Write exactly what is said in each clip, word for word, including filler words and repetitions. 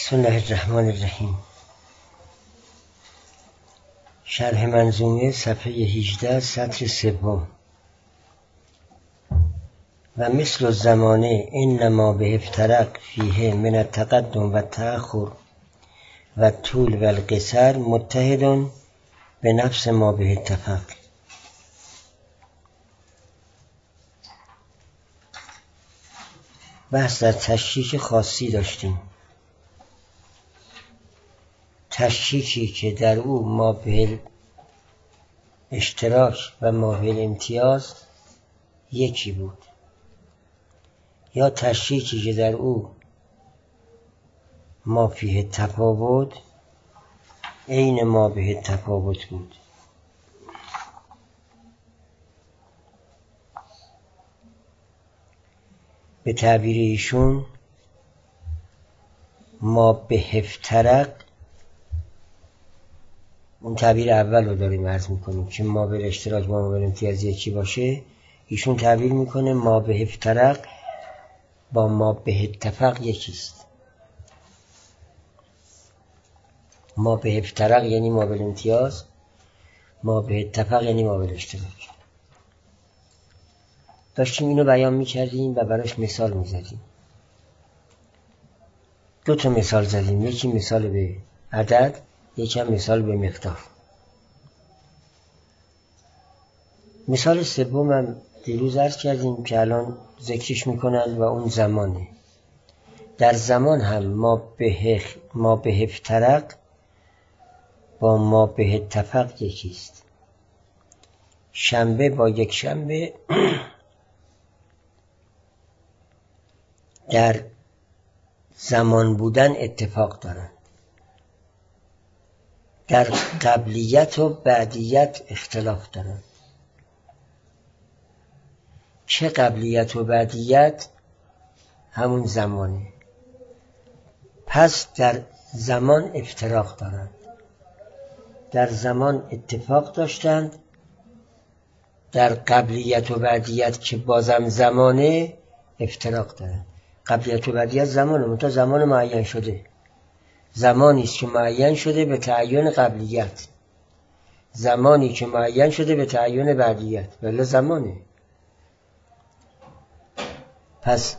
بسم الله الرحمن الرحیم. شرح منظومه صفحه هجده سطر سوم. و مثل الزمانه انما به افترق فیه من التقدم و التأخر و طول و القصر متحد به نفس ما به اتفق. بحث در تشکیک خاصی داشتیم، تشکیکی که در او مابه اشتراک و مابه امتیاز یکی بود، یا تشکیکی که در او ما فیه تفاوت عین ما به تفاوت بود. به تعبیر ایشون ما به افترق، اون تعبیر اول رو داریم عرض میکنیم که ما به اشتراک با ما به امتیاز یکی باشه. ایشون تعبیر میکنه ما به افترق با ما به اتفاق یکیست. ما به افترق یعنی ما به امتیاز، ما به اتفاق یعنی ما به اشتراک. داشتیم اینو بیان میکردیم و براش مثال میزدیم. دو تا مثال زدیم، یکی مثال به عدد، یکی هم مثال به مقدار. مثال سوم هم دیروز عرض کردیم که الان ذکرش میکنن و اون زمانه. در زمان هم ما به ما به افترق با ما به اتفاق یکیست. شنبه با یک شنبه در زمان بودن اتفاق دارند، در قبلیت و بعدیت اختلاف دارند. چه قبلیت و بعدیت؟ همون زمانه. پس در زمان افتراق دارند. در زمان اتفاق داشتند، در قبلیت و بعدیت که بازم زمانه افتراق دارند. قبلیت و بعدیت زمانه، منتها زمان معین شده. زمانی است که معین شده به تعین قبلیت، زمانی که معین شده به تعین بعدیت، ولی زمانه. پس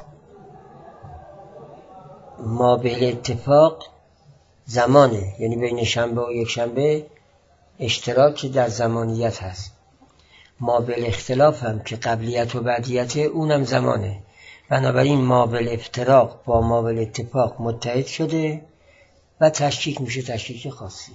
ما به اتفاق زمانه، یعنی بین شنبه و یک شنبه اشتراک در زمانیت هست. ما به اختلاف هم که قبلیت و بعدیت اونم زمانه. بنابراین ما به افتراق با ما به اتفاق متحد شده و تشکیک میشه تشکیک خاصی.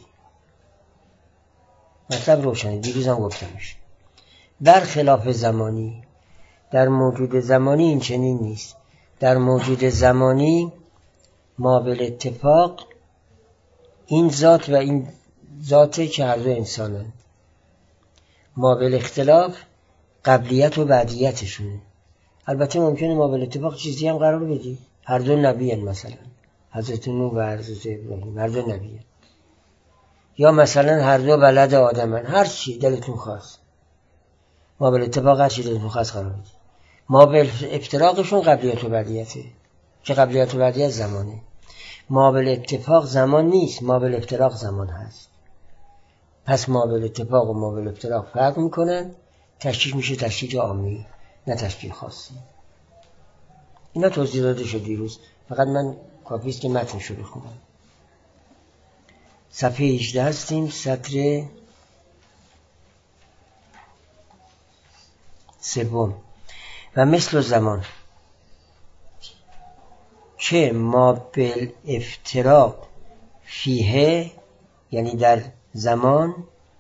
مطلب روشنه، دیروز هم گفتمش. در خلاف زمانی، در موجود زمانی این چنین نیست. در موجود زمانی ما به اتفاق این ذات و این ذاته که هر دو انسانند. ما به اختلاف قبلیت و بعدیتشونه. البته ممکنه ما به اتفاق چیزی هم قرار بدی، هر دو نبی هن، مثلا حضرت نوح و حضرت ابراهیم هر دو نبی هن. یا مثلا هر دو بلد آدم هن. هر چی دلتون خواست ما به اتفاق هر چی دلتون خواست قرار بدی. ما به افتراقشون قبلیت و بعدیته که قبلیت و بعدیت زمانه. ما به اتفاق زمان نیست، ما به افتراق زمان هست. پس ما به اتفاق و ما به افتراق فرق میکنن. تشکیک میشه تشکیک عامی، نه تشکیک خاصی. اینا توضیح داده شد دیروز، فقط من کافیست که متنش رو بخونم. صفحه هجده هستیم، سطر سوم. و مثل زمان که ما به افتراق فیه، یعنی در زمان،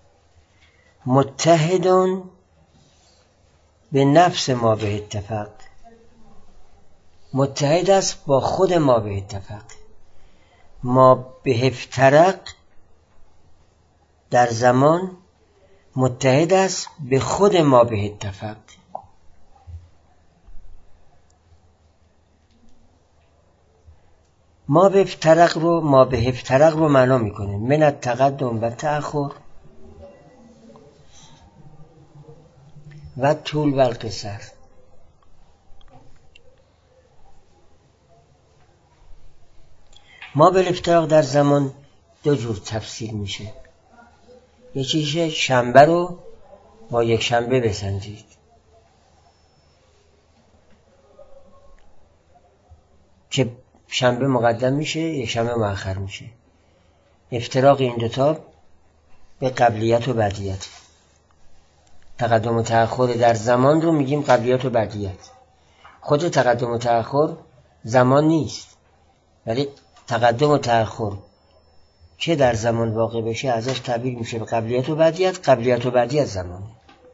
متحدون به نفس ما به اتفاق، متحد است با خود ما به اتفاق. ما به افترق در زمان متحد است به خود ما به اتفاق. ما به افترق رو ما به افترق رو معنا میکنه من التقدم و تأخر و طول و القصر. ما بالافتراق در زمان دو جور تفسیر میشه. یکیشه شنبه رو با یک شنبه بسنجید، که شنبه مقدم میشه یک شنبه مؤخر میشه. افتراق این دوتا به قبلیت و بعدیت. تقدم و تأخر در زمان رو میگیم قبلیت و بعدیت. خود تقدم و تأخر زمان نیست، ولی تقدم و تأخر که در زمان واقع بشه ازش تعبیر میشه به قبلیت و بعدیت. قبلیت و بعدیت زمانه.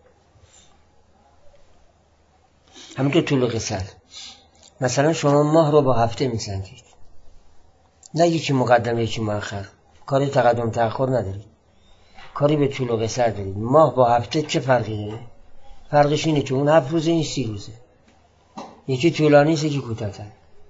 همینطور طول و قصر. مثلا شما ماه رو با هفته میسنجید، نه یکی مقدم یکی مؤخر، کاری تقدم تأخر ندارید، کاری به طول و قصر دارید. ماه با هفته چه فرقی داره؟ فرقش اینه که اون هفت روزه این سی روزه، یکی طولانی است یکی کوتاه‌تر.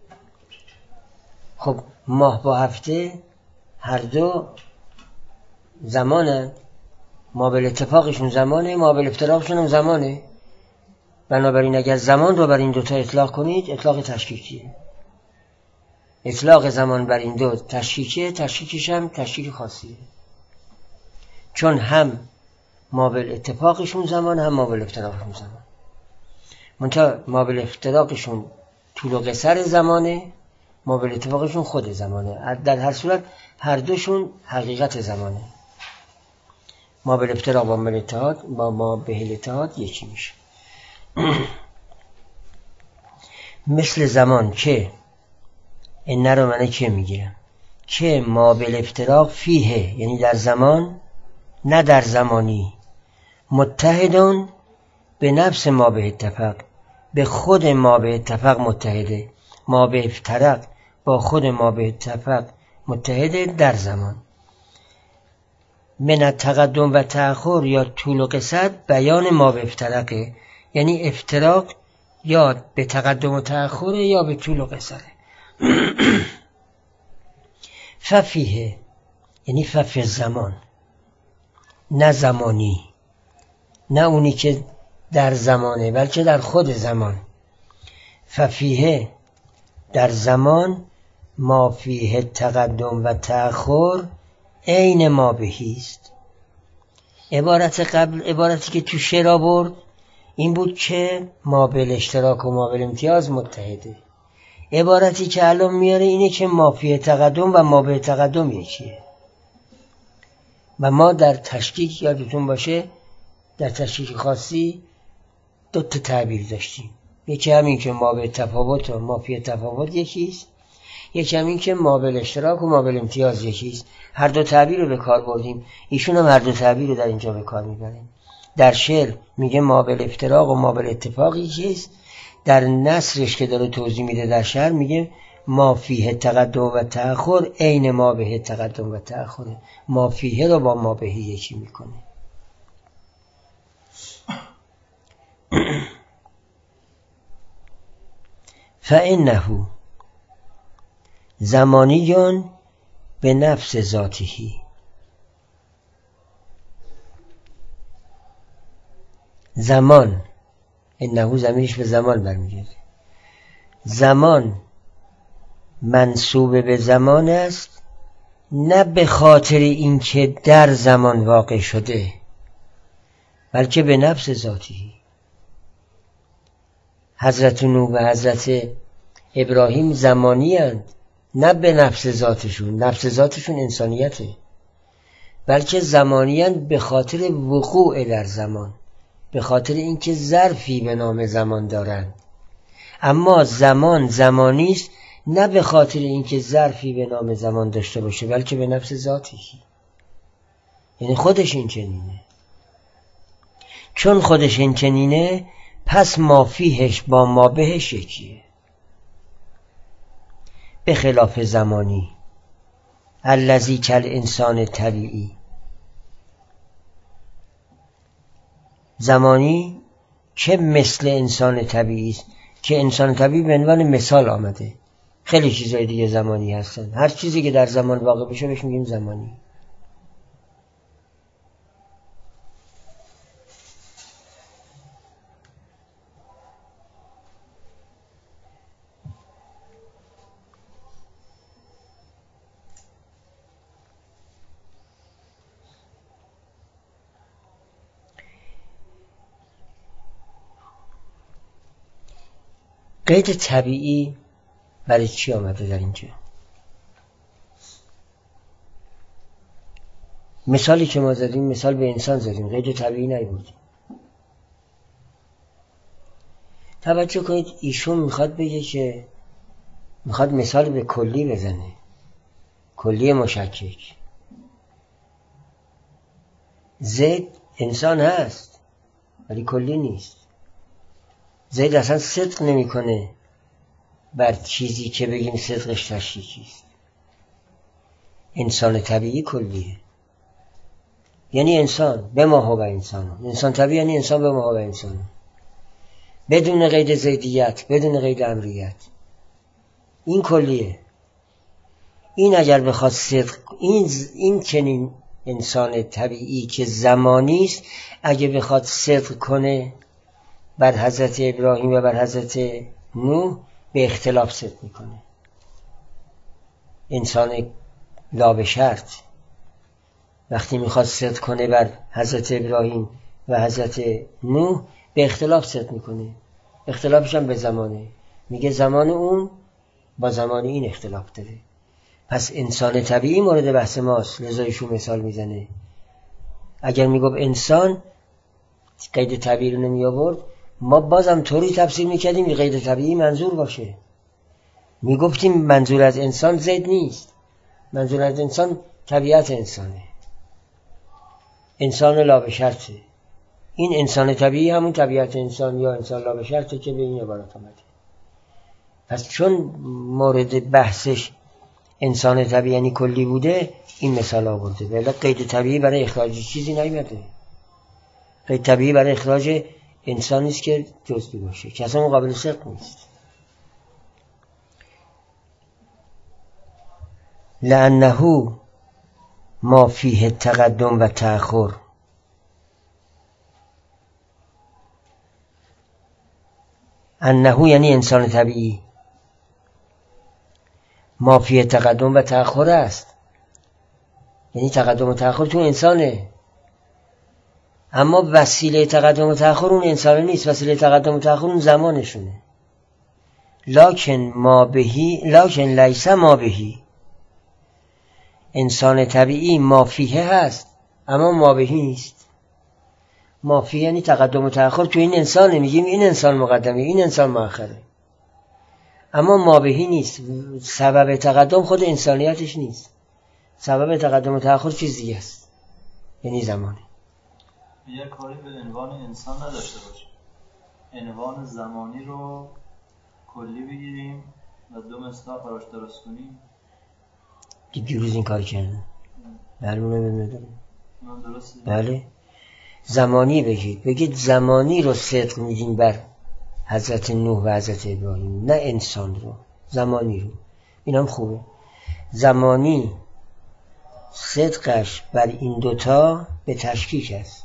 خب ماه با هفته هر دو زمانه، ما به اتفاقشون زمانه، ما به افتراقشون هم زمانه. بنابراین اگر زمان رو بر این دوتا اطلاق کنید اطلاق تشکیکیه. اطلاق زمان بر این دو تشکیکیه، تشکیکش هم تشکیک خاصیه، چون هم ما به اتفاقشون زمان هم ما به افتراقشون زمان. منتها ما به افتراقشون طول و قصر زمانه، ما به اتفاقشون خود زمانه. در هر صورت هر دوشون حقیقت زمانه. ما به افتراق با ما اتحاد با ما به اتحاد یکی میشه. مثل زمان که این رو من که میگیرم که ما به افتراق فیه، یعنی در زمان نه در زمانی، متحدون به نفس ما به اتفاق، به خود ما به اتفاق متحده. ما به افتراق با خود ما به اتفاق متحده در زمان. من تقدم و تأخر یا طول و قصر بیان ما به افتراقه، یعنی افتراق یا به تقدم و تأخر یا به طول و قصره. ففیه یعنی فف زمان، نه زمانی، نه اونی که در زمانه بلکه در خود زمان. ففیه در زمان، ما فیه تقدم و تأخر عین ما بهیست. عبارت قبل، عبارتی که تو شعر برد این بود که ما به اشتراک و ما به امتیاز متحده. عبارتی که الان میاره اینه که ما فیه تقدم و ما به تقدم یکیه. و ما در تشکیک یادتون باشه در تشکیک خاصی دو تا تعبیر داشتیم. یکی همین که ما به تفاوت و ما فی تفاوت یکیست، یکی همین که ما به اشتراک و ما به امتیاز یکیست. هر دو تعبیر رو به کار بردیم، ایشون هم هر دو تعبیر رو در اینجا به کار میبریم. در شعر میگه ما به افتراق و ما به اتفاق یکیست، در نثرش که داره توضیح میده در شعر میگه ما فیه تقدم و تأخر عین ما به تقدم و تأخر. ما فیه رو با ما به یکی میکنه. فإنه زمانیون به نفس ذاتی. زمان انه ضمیرش به زمان برمیگرده. زمان منسوب به زمان است، نه به خاطر اینکه در زمان واقع شده، بلکه به نفس ذاتی. حضرت نوح و حضرت ابراهیم زمانی اند، نه به نفس ذاتشون. نفس ذاتشون انسانیته، بلکه زمانی اند به خاطر وقوع در زمان، به خاطر اینکه ظرفی به نام زمان دارند. اما زمان زمانی است نه به خاطر اینکه ظرفی به نام زمان داشته باشه، بلکه به نفس ذاتی. یعنی خودش این چنینه. چون خودش این چنینه پس ما فیهش با ما بهش یکیه. به خلاف زمانی الذی کل انسان طبیعی. زمانی که مثل انسان طبیعی است، که انسان طبیعی به عنوان مثال آمده. خیلی چیزای دیگه زمانی هستن. هر چیزی که در زمان واقع بشه بهش میگیم زمانی. قید طبیعی برای چی آمده در اینجا؟ مثالی که ما زدیم مثال به انسان زدیم، قید طبیعی نیوردیم. توجه کنید ایشون میخواد بگه که میخواد مثال به کلی بزنه، کلی مشکک. زید انسان هست ولی کلی نیست. زید اصلا صدق نمیکنه بر چیزی که بگیم صدقش تشریکی است. انسان طبیعی کلیه، یعنی انسان به ما هو انسان. انسان طبیعی یعنی انسان به ما هو انسان، بدون قید زیدیت، بدون قید امریت. این کلیه. این اگر بخواد صدق، این این چنین انسان طبیعی که زمانی است، اگه بخواد صدق کنه بر حضرت ابراهیم و بر حضرت نوح، به اختلاف صدق میکنه. انسان لابشرط وقتی میخواد صدق کنه بر حضرت ابراهیم و حضرت نوح، به اختلاف صدق میکنه. اختلافش هم به زمانه، میگه زمان اون با زمان این اختلاف داره. پس انسان طبیعی مورد بحث ماست، لذا ایشون مثال میزنه. اگر میگفت انسان، قید طبیعی رو نمی آورد، ما بازم طوری تفسیر میکردیم که قید طبیعی منظور باشه. میگفتیم منظور از انسان زید نیست، منظور از انسان طبیعت انسانه، انسان لابشرطه. این انسان طبیعی همون طبیعت انسان یا انسان لابشرطه که به این عبارت آمده. پس چون مورد بحثش انسان طبیعی یعنی کلی بوده، این مثال آورده. ولی قید طبیعی برای اخراج چیزی نیامده. قید طبیعی برای اخراج انسان نیست که جزئی باشه، که اصلا مقابل صدق نیست. لأنه ما فیه تقدم و تأخر. انه یعنی انسان طبیعی، ما فیه تقدم و تأخر است، یعنی تقدم و تأخر تو انسانه، اما وسیله تقدم و تأخر اون انسان نیست. وسیله تقدم و تأخر اون زمانشونه. لکن ما بهی، لکن لیس ما بهی. انسان طبیعی ما فیه هست اما ما بهی نیست. ما فیه یعنی تقدم و تأخر تو این انسانه، میگیم این انسان مقدمه، این انسان مؤخره، اما ما بهی نیست. سبب تقدم خود انسانیتش نیست، سبب تقدم و تأخر چیز دیگه است، یعنی زمانه. یه کاری به عنوان انسان نداشته باشه، عنوان زمانی رو کلی بگیریم و دو مصداق براش درست کنیم. که دیروز این کار کردن معلومه بمیداریم. بله زمانی بگید، بگید زمانی رو صدق میگیم بر حضرت نوح و حضرت ابراهیم، نه انسان رو، زمانی رو. این هم خوبه. زمانی صدقش بر این دوتا به تشکیک است.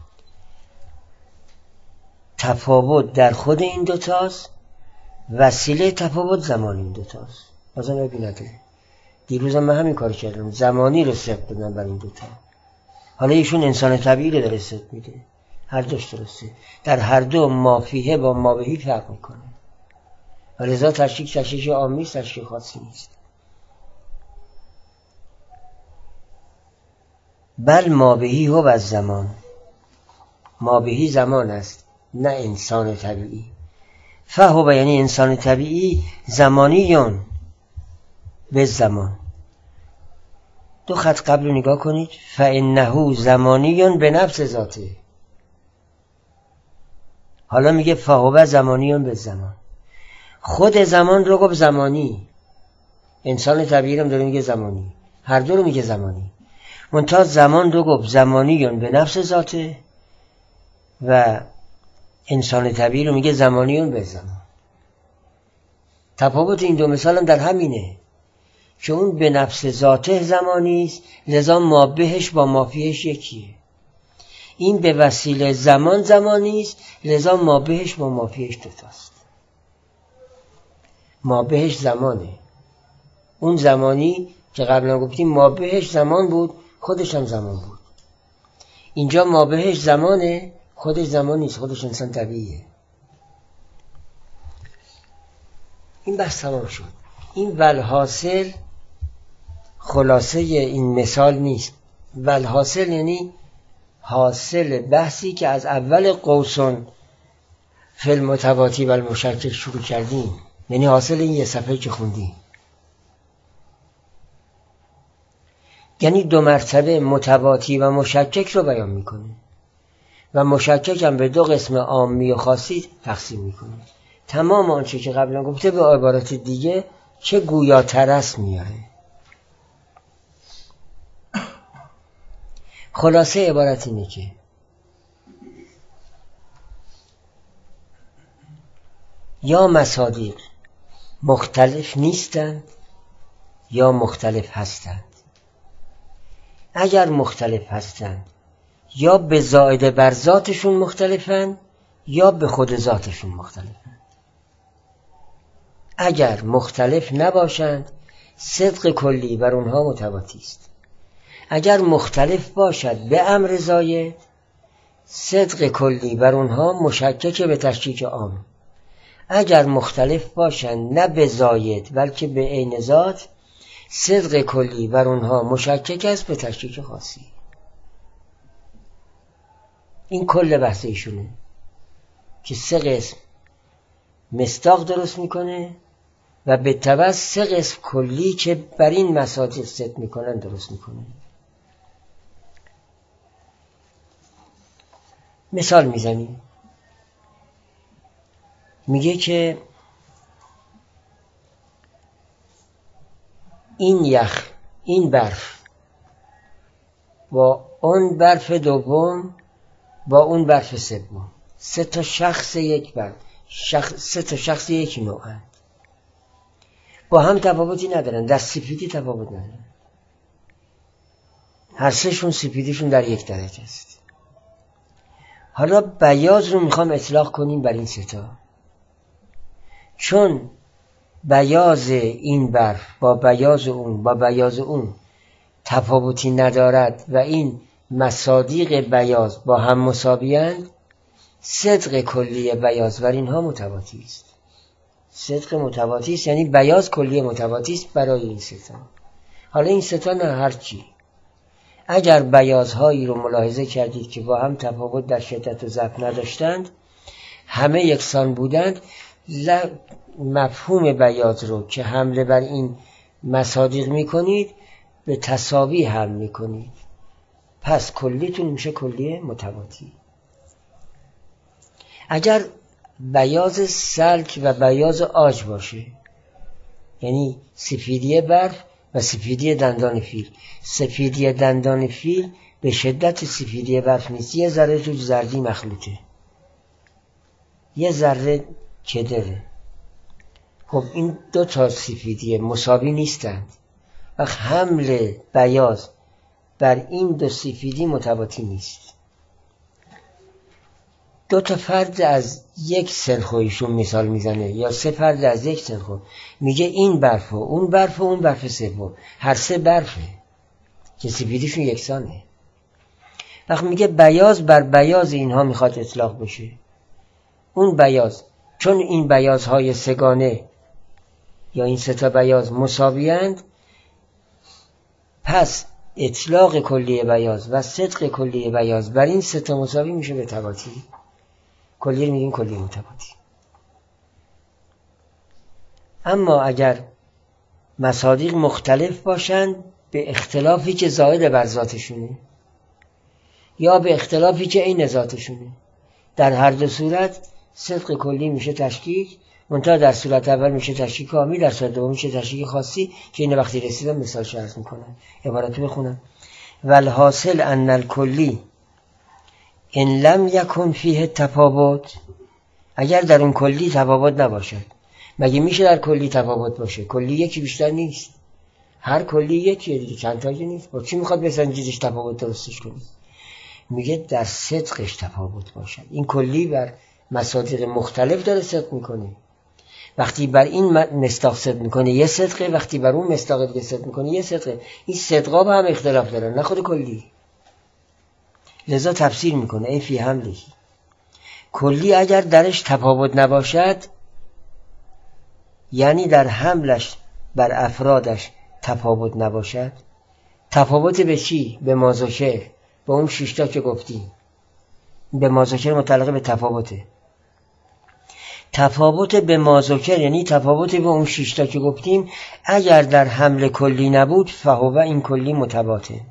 تفاوت در خود این دوتاست، وسیله تفاوت زمان این دوتاست. بازم ببینده دیروز هم من همین کار کردم، زمانی رو صدق بدن بر این دوتا. حالا ایشون انسان طبیعی رو داره صدق میده، هر دوش درسته. در هر دو ما فیه با ما بهی فرق میکنه، ولذا تشکیک تشکیک عامی است، تشکیک خاصی نیست. بل ما بهی هو از زمان، ما بهی زمان است نه انسان طبیعی. فهو یعنی انسان طبیعی زمانیون به زمان. دو خط قبل رو نگاه کنید. فانه زمانیون به نفس ذاته. حالا میگه فهو زمانیون به زمان. خود زمان رو گفت زمانی، انسان طبیعی رو داره میگه زمانی، هر دو رو میگه زمانی. منتها زمان رو گفت زمانیون به نفس ذاته و انسان طبیعی رو میگه زمانیون به زمان. تفاوت این دو مثال هم در همینه که اون به نفس ذاته زمانی است، لذا ما بهش با ما فیهش یکیه. این به وسیله زمان زمانی است، لذا ما بهش با ما فیهش دوتاست. ما بهش زمانه، اون زمانی که قبلا گفتیم ما بهش زمان بود، خودش هم زمان بود. اینجا ما بهش زمانه، خودش زمان نیست، خودش انسان طبیعیه. این بحث تمام شد. این والحاصل خلاصه این مثال نیست. والحاصل یعنی حاصل بحثی که از اول قوسون فی المتواتی و المشکک شروع کردیم، یعنی حاصل این یه صفحه که خوندیم. یعنی دو مرتبه متواتی و مشکک رو بیان میکنه و مشکک هم به دو قسم عامی و خاصی تقسیم میکنه. تمام آنچه که قبلا گفته به عبارت دیگه چه گویاتر است میاره. خلاصه عبارت اینه که یا مصادیق مختلف نیستند یا مختلف هستند. اگر مختلف هستند یا به زائد بر ذاتشون مختلفند یا به خود ذاتشون مختلفند. اگر مختلف نباشند صدق کلی بر اونها متواتی است. اگر مختلف باشد به امر زاید صدق کلی بر اونها مشکک به تشکیک عام. اگر مختلف باشند نه به زاید بلکه به عین ذات صدق کلی بر اونها مشکک است به تشکیک خاصی. این کل بحث ایشونه که سه قسم مصداق درست میکنه و به تبع سه قسم کلی که بر این مصادیق صدق میکنن درست میکنه. مثال میزنیم. میگه که این یخ، این برف با اون برف دوم با اون برف سوم، سه تا شخص یک برف، شخص سه تا شخص یک نوعند، با هم تفاوتی ندارن، در سپیدی تفاوت ندارن، هر سهشون سپیدیشون در یک درجه است. حالا بیاض رو میخوام اطلاق کنیم بر این سه تا، چون بیاض این برف با بیاض اون با بیاض اون تفاوتی ندارد و این مصادیق بیاض با هم مساویند، صدق کلی بیاض بر اینها متواتی است. صدق متواتی است یعنی بیاض کلی متواتی است برای این سه تا. حالا این سه تا نه هر چی، اگر بیاض‌هایی رو ملاحظه کردید که با هم تفاوت در شدت و ضعف نداشتند، همه یکسان بودند، مفهوم بیاض رو که حمله بر این مصادیق میکنید به تساوی حمل میکنید، پس کلیتون میشه کلیه متواتی. اگر بیاض سلک و بیاض عاج باشه، یعنی سفیدی برف و سفیدی دندان فیل، سفیدی دندان فیل به شدت سفیدی برف نیست، یه ذره تو زردی مخلوطه، یه ذره کدره. خب این دو تا سفیدی مساوی نیستند و حمل بیاض بر این دو سفیدی متواتی نیست. دو تا فرد از یک سلخویشون مثال میزنه یا سه فرد از یک سلخو، میگه این برف و اون برف و اون برف سوم، هر سه برفه که سفیدیشون یکسانه. وقت میگه بیاض بر بیاض اینها میخواد اطلاق بشه، اون بیاض چون این بیاض‌های سگانه یا این سه تا بیاض مساویند، پس اطلاق کلی بیاض و صدق کلی بیاض بر این سه تا مساوی میشه به تواتی. کلی رو میگیم کلی متواتی. اما اگر مصادیق مختلف باشند به اختلافی که زائد بر ذاتشونه یا به اختلافی که عین ذاتشونه، در هر دو صورت صدق کلی میشه تشکیک، منتها در صورت اول میشه تشکیک عامی، در صورت دوم میشه تشکیک خاصی که این وقتی رسیدم مثال شرط میکنم. عبارتو بخونم. والحاصل ان الکلی ان لم یکن فیه تفاوت، اگر در اون کلی تفاوت نباشد. مگه میشه در کلی تفاوت باشه؟ کلی یکی بیشتر نیست، هر کلی یکیه دیگه، چند تا نیست. با چی میخواد بسنجیدش تفاوت درستش کنید؟ میگه در صدقش تفاوت باشد. این کلی بر مصادیق مختلف داره صدق میکنه. وقتی بر این مصداق صدق میکنه یه صدقه، وقتی بر اون مصداق دیگه صدق میکنه یه صدقه. این صدقا با هم اختلاف دارن، نه خود کلی. لذا تفسیر میکنه ای فی حمله، کلی اگر درش تفاوت نباشد یعنی در حملش بر افرادش تفاوت نباشد. تفاوت به چی؟ به مازوکر، به اون شیشتا که گفتیم. به مازوکر متعلق به تفاوته. تفاوت به مازوکر یعنی تفاوت به اون شیشتا که گفتیم اگر در حمل کلی نبود فهو این کلی متباطن.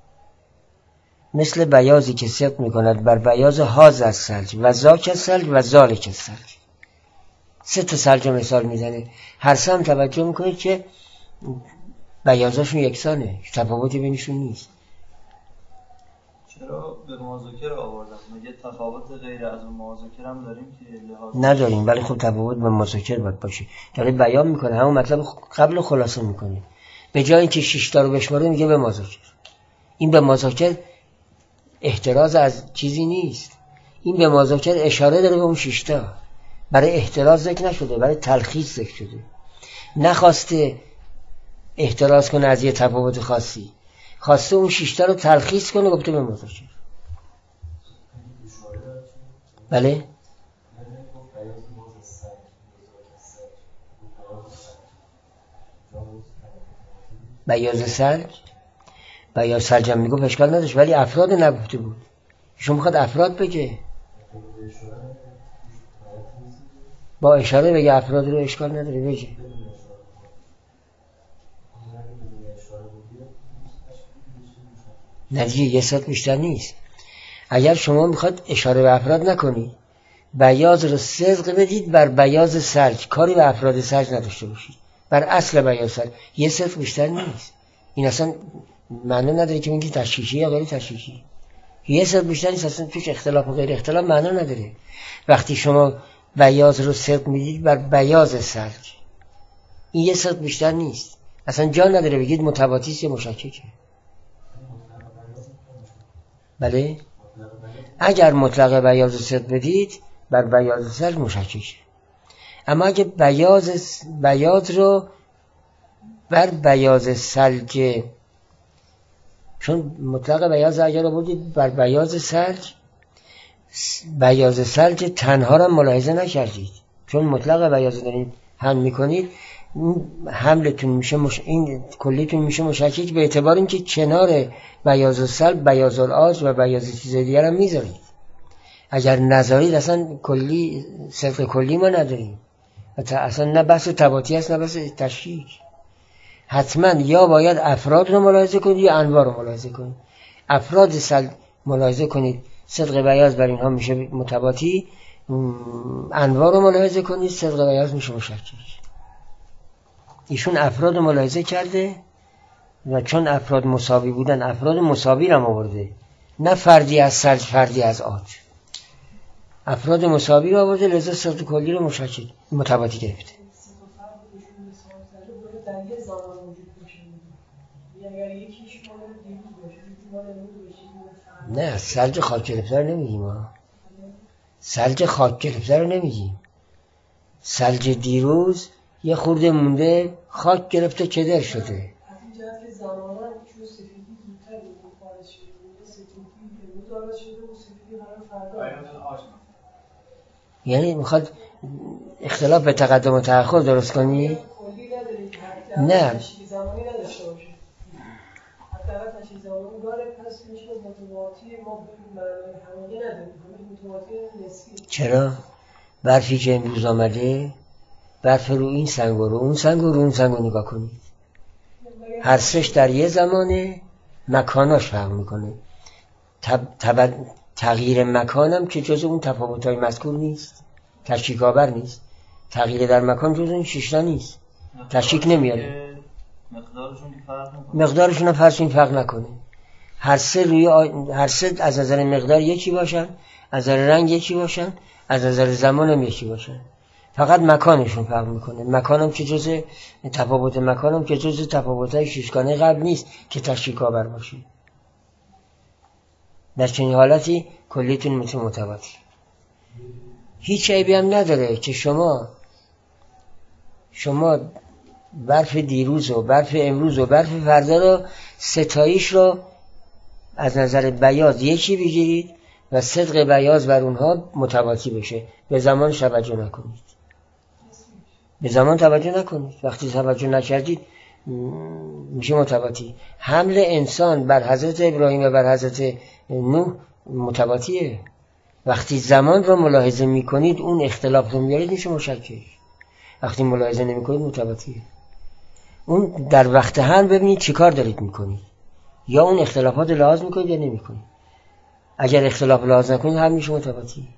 مثل بیازی که صدق میکند بر بیاز هاز از سلج و زاک از سلج و زالک از سلج. سه تا سلج مثال میزنه. هر سه هم توجه میکنید که بیازاشون یکسانه، تفاوتی بینشون نیست. چرا به مازوکر آوردم؟ مگه تفاوت غیر از اون مازوکر هم داریم که لحاظ نداریم؟ ولی خب تفاوت به مازوکر باید باشه. داره بیان میکنه، همون مطلب قبل خلاصه میکنه. به جای اینکه شش تا رو بشماره میگه به مازوکر. این به مازوکر احتراز از چیزی نیست. این به مازوکر اشاره داره به اون شش تا. برای احتراز ذکر نشده، برای تلخیص ذکر شده. نخواسته احتراز کنه از یه تفاوت خاصی، خواسته اون شش تا رو تلخیص کنه، گفته به مازوکر. بله؟ بیاض سلج بیاض سلج هم میگفت اشکال نداشت، ولی افراد نگفته بود. شما میخواد افراد بگه، با اشاره بگه افراد رو، اشکال نداره بگه. نتیجه یه صد بیشتر نیست. اگر شما میخواد اشاره به افراد نکنید، بیاض رو صدق بدید بر بیاض سلج، کاری به افراد سلج نداشته باشید، بر اصل بیاض سلج. یه صدق بیشتر نیست. این اصلا معنی نداره که میگی تشکیکی یا غیر تشکیکی. یه صدق بیشتر نیست، اصلا توش اختلاف و غیر اختلاف معنی نداره. وقتی شما بیاض رو صدق میدید بر بیاض سلج، این یه صدق بیشتر نیست، اصلا جا نداره بگید متباطیست یا مشککه. بله؟ اگر مطلق بیاض رو صدق بدید بر بیاض سلج مشککه. اما اگه بیاض بیاض رو بر بیاض سلج، چون مطلق بیاض اگر رو بودید بر بیاض سلج، بیاض سلج تنها را ملاحظه نکردید، چون مطلق بیاض دارید حمل میکنید، حملتون میشه مش... این کلیتون میشه مشکک به اعتبار اینکه کنار بیاض سلج بیاض العاج و بیاض چیز دیگر هم میذارید. اگر نذارید اصلا کلی صدق کلی ما نداریم، اصلا نه بحث تباطی است نه بحث تشکیک. حتما یا باید افراد رو ملاحظه کنید یا انواع رو ملاحظه کنید. افراد سلج ملاحظه کنید، صدق بیاض بر اینها میشه متباطی. انواع رو ملاحظه کنید، صدق بیاض میشه مشکک. ایشون افراد رو ملاحظه کرده و چون افراد مساوی بودن افراد مساوی رو آورده، نه فردی از سلج فردی از عاج. افراد مساوی رو آورده، لذا صدق کلی رو مشکک متباطی گرفته. نه سلج خاک گرفته رو نمیگیم ها. سلج خاک گرفته رو نمیگیم. سلج دیروز یه خورده مونده خاک گرفته کدر شده. یعنی میخواد اختلاف به تقدم و تأخر درست کنی؟ نه چرا؟ برفی که امروز آمده، برف رو این سنگ رو اون سنگ رو اون سنگ رو نگاه کنید، هر سش در یه زمانه، مکاناش فرق میکنه. تب... تب... تغییر مکانم که جز اون تفاوت‌های مذکور نیست، تشکیک آور نیست. تغییر در مکان جز اون شیشتا نیست، تشکیک نمیاره. مقدارشون که فرق نکنه، مقدارشون هم فرسون فرق نکنه. هر سه روی آ... هر سه از نظر مقدار یکی باشن، از نظر رنگ یکی باشن، از نظر زمان هم یکی باشن، فقط مکانشون فرق میکنه. مکانم که جز تفاوت مکانم که جز تفاوت‌های شیشگانه قبل نیست که تشکیک آور باشه. در چنین حالتی کلیتون میتونه متباطی. هیچ عیبی هم نداره که شما شما برف دیروز و برف امروز و برف فردا رو ستایش رو از نظر بیاض یکی بگیرید و صدق بیاض بر اونها متباطی بشه. به زمان توجه نکنید. به زمان توجه نکنید. وقتی توجه نکردید میشه متباطی. حمل انسان بر حضرت ابراهیم و بر حضرت نوح متباطیه. وقتی زمان رو ملاحظه میکنید اون اختلاف رو میارید میشه مشکک. وقتی ملاحظه نمیکنید متباطیه. اون در وقت حمل ببینید چی کار دارید میکنید، یا اون اختلافات لحاظ میکنید یا نمیکنید. اگر اختلاف لحاظ نکنید هم میشه متباطی.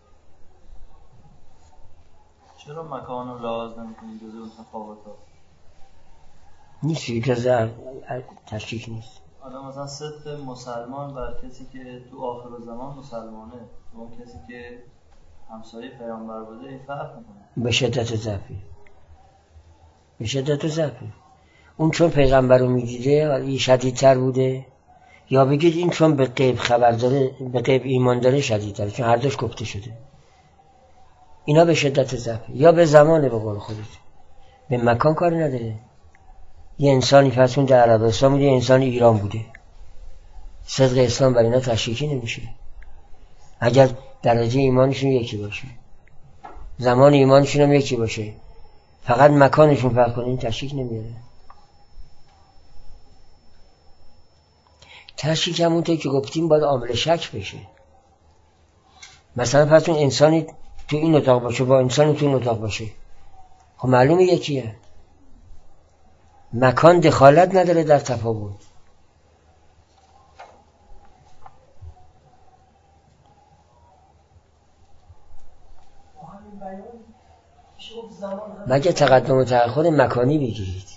چرا مکان رو لحاظ نمیکنید؟ جزء اون تفاوت‌ها نیست، جزء تشکیک نیست. آدم مثلا صدق مسلمان بر کسی که تو آخر زمان مسلمانه، اون کسی که همسایه پیامبر بوده این فرق میکنه. به شدت ضعفی به شدت ضعفی اون چون پیغمبر رو میدیده این شدیدتر بوده، یا بگید این چون به غیب خبر داره، به غیب ایمان داره شدیدتره، چون هر دوش گفته شده. اینا به شدت ضعفی یا به زمانه. به قول خودت به مکان کاری نداره. یه انسانی پسون در عربستان بوده، یه انسان ایران بوده، صدق اسلام بر اینا تشکیکی نمیشه اگر درجه ایمانشون یکی باشه، زمان ایمانشون هم یکی باشه، فقط مکانشون فرق کنه، این تشکیک نمیاره. تشکیک همونطور که گفتیم باید عامل شک بشه. مثلا پس اون انسانی تو این اتاق باشه با انسانی تو این اتاق باشه، خب معلومه یکیه. مکان دخالت نداره در تفاوت. مگه تقدم و تأخر مکانی بگیرید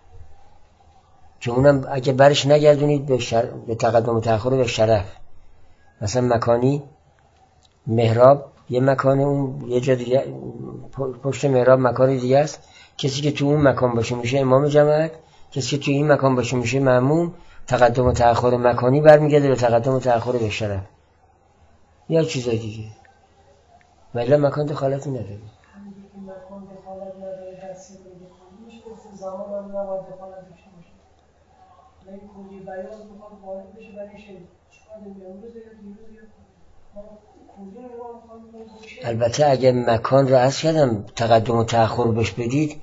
که اونم اگه برش نگردونید به, شر... به تقدم و تأخر به شرف. مثلا مکانی محراب یه مکان، اون یه جا دیگه پشت محراب مکان دیگه است. کسی که تو اون مکان باشه میشه امام جماعت، کسی که تو این مکان باشه میشه مأموم. تقدم و تأخر مکانی برمیگرده به تقدم و تأخر به شرف یا چیزای دیگه. ولی مکان دخالتی نداره. مکان دخالت نداره در سیره میشه گفت زمان هم نباید دخالت داشته باشه. نه کلی بیان میخواد وارد بشه برای شد چقدر امروز یا دیروز یا البته اگه مکان رو عرض کردم تقدم و تأخر بهش بدید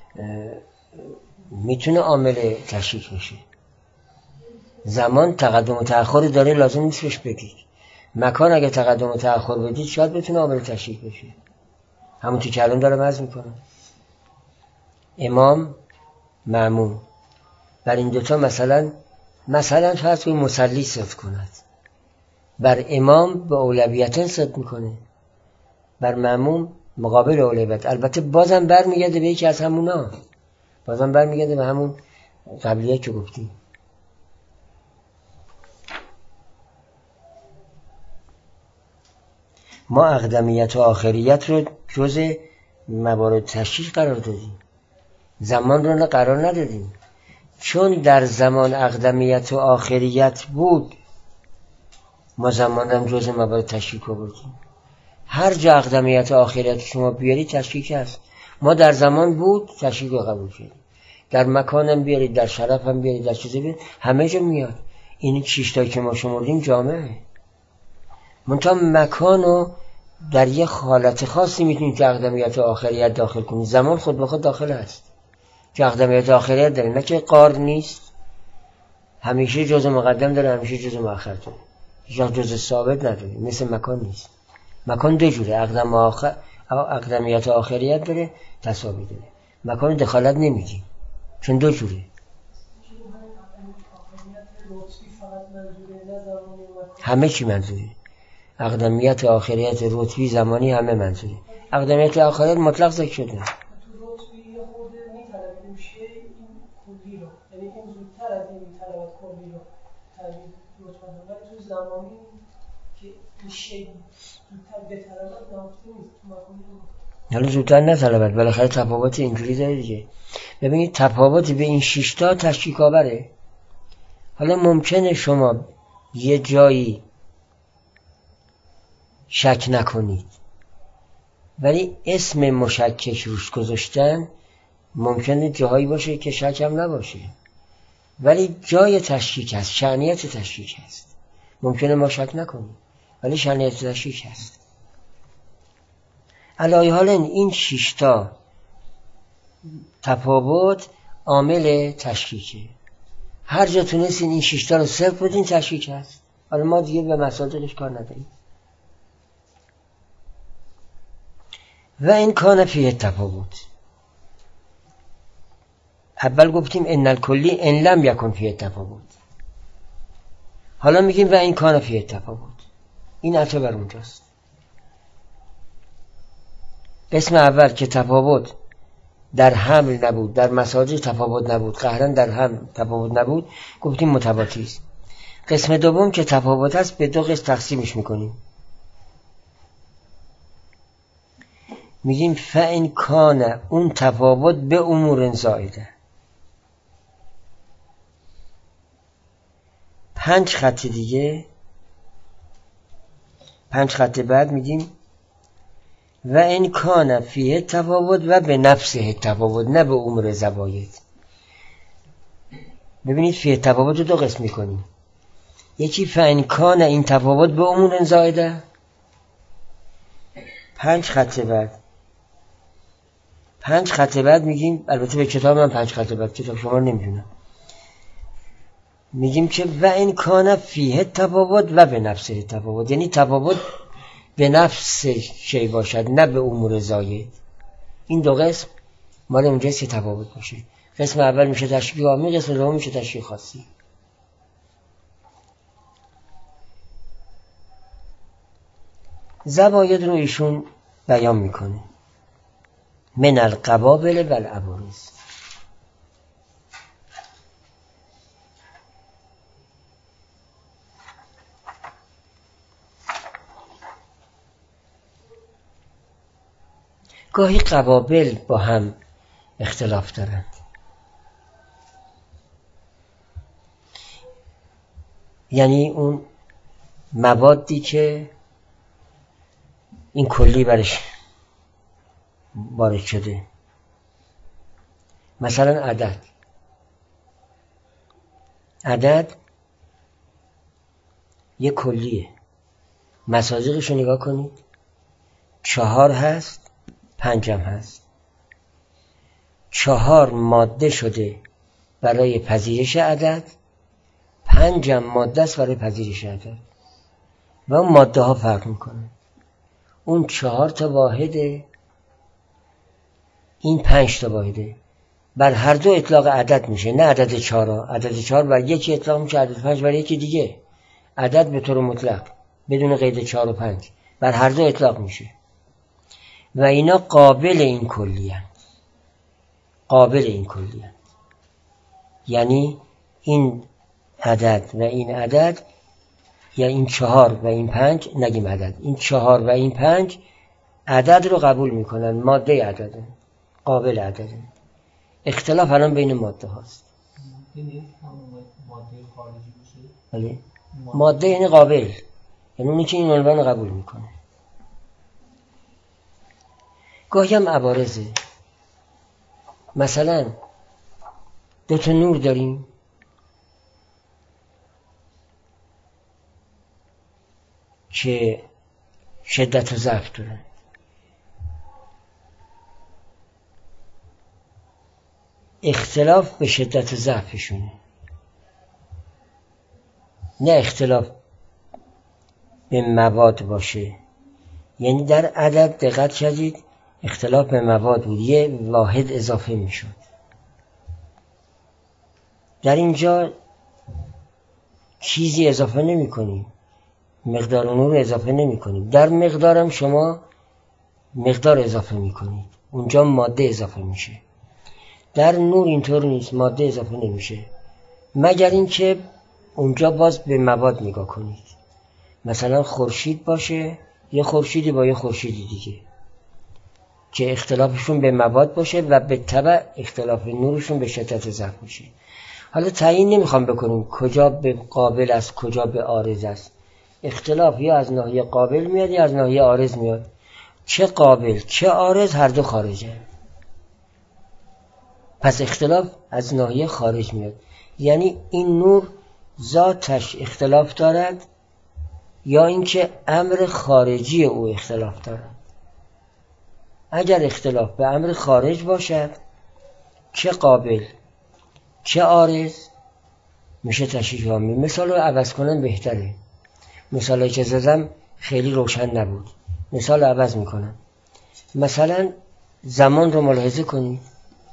میتونه عامل تشکیک بشه. زمان تقدم و تأخر داره لازم نیست بهش بگید. مکان اگه تقدم و تأخر بدید شاید بتونه عامل تشکیک بشه. همونطور که الان دارم عرض میکنم. امام مأموم بر این دوتا مثلا مثلا فرض کنید مصلی صدق کند، بر امام به اولویت صدق میکنه، بر مأموم مقابل اولویت. البته بازم برمیگرده به یکی از همونا، بازم برمیگرده به همون قبلیه که گفتیم. ما اقدمیت و آخریت رو جز موارد تشکیک قرار دادیم، زمان رو نه قرار ندادیم. چون در زمان اقدمیت و آخریت بود ما زمانم جز موارد تشکیک رو بودیم. هر جا اقدمیت و آخریت شما بیارید تشکیک هست. ما در زمان بود تشکیک رو قبول کردیم، در مکانم بیارید، در شرفم بیارید، در چیزی بیارید، همه جا میاد. این چیشتایی که ما شمردیم جامعه. منتها مکانو در یه حالت خاصی میتونید که اقدمیت و آخریت داخل کنید. زمان خود به خود داخل هست که اقدمیت و آخریت داره، نه که قار نیست. همیشه جز مقدم داره، همیشه جز مؤخر داره، یا جز ثابت نداره. مثل مکان نیست. مکان دو جوره، اقدم و آخر، اقدمیت و آخریت داره، تساوی داره. مکان دخالت نمیدیم چون دو جوره. همه چی منظوره. اقدمیت و آخریت رتبی زمانی همه منظوره. اقدمیت و آخریت مطلق ذکر شده. تو رتبی یه خورده می‌طلبیم شیء کلی رو، یعنی این زودتر از این می‌طلبت کلی رو تعبیر رتبه دادن. تو زمانی که این شیء زودتر بطلبت نافته نیست تو مکانی رو. حالا زودتر نطلبت، بالاخره تفاوت اینجوری داره دیگه. ببینید تفاوت به این شش تا تشکیک آوره. حالا ممکنه شما یه جایی شک نکنید ولی اسم مشکک روش گذاشتن ممکنه جاهایی باشه که شک هم نباشه، ولی جای تشکیک هست، شأنیت تشکیک هست. ممکنه ما شک نکنیم ولی شأنیت تشکیک هست. علایه حال این شش تا تفاوت عامل تشکیکه. هر جا تونستین این شیشتا رو صفر بدین تشکیک هست. حالا ما دیگه به مصادیقش کار نداریم. و این کان فیه تفاوت. اول گفتیم ان الکلی ان لم یکن فیه تفاوت. حالا میگیم و این کان فیه تفاوت. این عطا بر اونجاست. قسم اول که تفاوت در حمل نبود، در مساجد تفاوت نبود، قهرا در حمل تفاوت نبود، گفتیم متواتی است. قسم دوم که تفاوت است به دو قسم تقسیمش میکنیم. میگیم فإن کان اون تفاوت به امور زائده. پنج خط دیگه، پنج خط بعد میگیم و این کان فیه تفاوت و به نفسه تفاوت، نه به امور زواید. ببینید فیه تفاوت رو دو قسم میکنیم. یکی فإن کان این تفاوت به امور زائده، پنج خط بعد پنج خط بعد میگیم، البته به کتاب من پنج خط بعد، کتاب شما رو نمیدونم، میگیم که و این کان فیه تفاوت و به نفسه تفاوت، یعنی تفاوت به نفس شی باشد نه به امور زاید. این دو قسم مال اونجاست که تفاوت باشه. قسم اول میشه تشکیک عامی، قسم دوم میشه تشکیک خاصی. زواید رو ایشون بیان میکنه. من القبابل و العوارض. گاهی قبابل با هم اختلاف دارند. یعنی اون موادی که این کلی برش وارد شده، مثلا عدد عدد یک کلیه. مصادیقش رو نگاه کنید، چهار هست، پنجم هست. چهار ماده شده برای پذیرش عدد، پنجم ماده است برای پذیرش عدد و اون ماده ها فرق میکنه. اون چهار تا واحده، این پنج تا واحده. بر هر دو اطلاق عدد میشه، نه عدد چهار. عدد چهار بر یکی اطلاق میشه، عدد پنج بر یکی دیگه. عدد به طور مطلق بدون قید چهار و پنج بر هر دو اطلاق میشه و اینا قابل این کلی هست. قابل این کلی هست. یعنی این عدد و این عدد، یا این چهار و این پنج، نگیم عدد، این چهار و این پنج عدد رو قبول میکنن، ماده عدده، قابل عدده. اختلاف الان بین ماده هاست. ماده خارجی بله، ماده یعنی قابل، یعنی اونی که این عنوان قبول میکنه. گاهی هم عوارضه. مثلا دو تا نور داریم، که شدت و ضعف دارن. اختلاف به شدت و ضعفشونه، نه اختلاف به مواد باشه. یعنی در عدد دقت کردید اختلاف به مواد بود، یه واحد اضافه میشد. در اینجا چیزی اضافه نمی کنیم، مقدار نور اضافه نمی کنیم. در مقدارم شما مقدار اضافه می کنید، اونجا ماده اضافه میشه. در نور اینطور نیست، ماده اضافه نمیشه، مگر اینکه اونجا باز به مواد نگاه کنید. مثلا خورشید باشه، یه خورشیدی با یه خورشیدی دیگه، که اختلافشون به مواد باشه و به تبع اختلاف نورشون به شدت ضعف میشه. حالا تعیین نمیخوام بکنیم کجا به قابل است کجا به عارض است. اختلاف یا از ناحیه قابل میاد یا از ناحیه عارض میاد. چه قابل چه عارض هر دو خارجه، پس اختلاف از ناحیه خارج میاد. یعنی این نور ذاتش اختلاف دارد یا اینکه امر خارجی او اختلاف دارد. اگر اختلاف به امر خارج باشد چه قابل چه عارض میشه تشریح عامی. مثال رو عوض کنن بهتره. مثالی که زدم خیلی روشن نبود، مثال عوض میکنم. مثلا زمان رو ملاحظه کنید،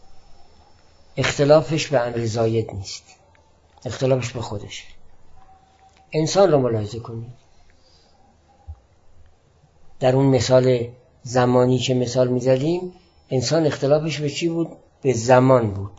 اختلافش به امر زاید نیست، اختلافش به خودش. انسان رو ملاحظه کنید، در اون مثال زمانی که مثال میزدیم انسان اختلافش به چی بود؟ به زمان بود.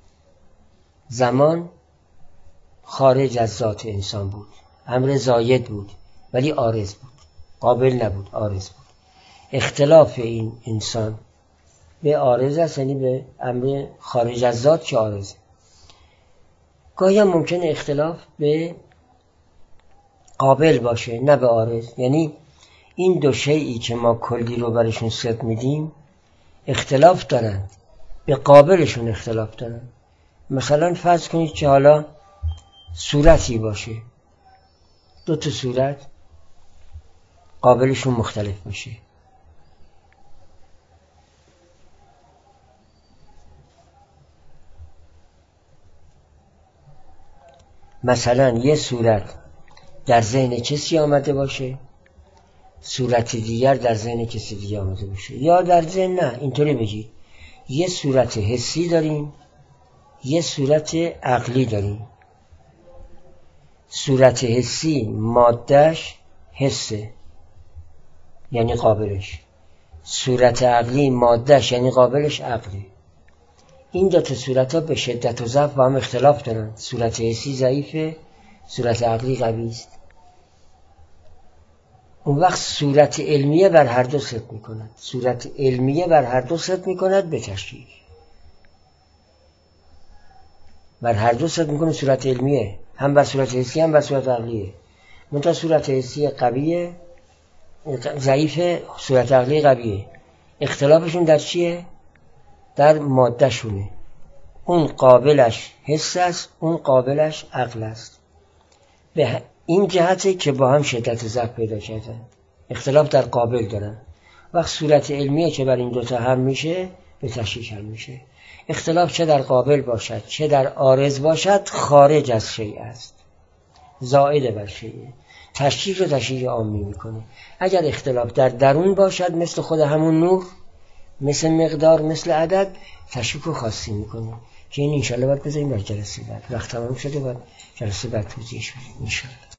زمان خارج از ذات انسان بود، امر زاید بود ولی عارض بود، قابل نبود، عارض بود. اختلاف این انسان به عارض است، یعنی به امر خارج از ذات که عارضه. گاهی هم ممکنه اختلاف به قابل باشه نه به عارض، یعنی این دو شیئی که ما کلی رو برشون صفت میدیم اختلاف دارن، به قابلشون اختلاف دارن. مثلا فرض کنید که حالا صورتی باشه، دو تا صورت قابلشون مختلف باشه. مثلا یه صورت در ذهن کسی آمده باشه، صورت دیگر در ذهن کسی دیگر آمده باشه، یا در ذهن نه، اینطوری بگید یه صورت حسی داریم یه صورت عقلی داریم. صورت حسی مادهش حسه یعنی قابلش، صورت عقلی مادهش یعنی قابلش عقله. این دو تا صورت ها به شدت و ضعف با هم اختلاف دارن. صورت حسی ضعیفه، صورت عقلی قوی است. اون وقت صورت علمیه بر هر دو صدق می کند. صورت علمیه بر هر دو صدق می کند به تشریح. بر هر دو صدق می کند صورت علمیه، هم بر صورت حسی هم بر صورت عقلیه. منتها صورت حسی قویه، ضعیفه، صورت عقلی قویه. اختلافشون در چیه؟ در ماده شونه. اون قابلش حس است، اون قابلش عقل است. به این جهته که با هم شدت ضعف پیدا کردن، اختلاف در قابل دارن. وقت صورت علمیه که بر این دوتا هم میشه به تشریح هم میشه. اختلاف چه در قابل باشد چه در عارض باشد خارج از شیء است، زائد بر شیء. تشریح رو تشریح عامی میکنه. اگر اختلاف در درون باشد مثل خود همون نور، مثل مقدار، مثل عدد، تشریح رو خاصی میکنه که این انشالله باید بذاریم در جلسه بعد. وقت تمام شده، باید جلسه بعد توضیحش بدیم انشالله.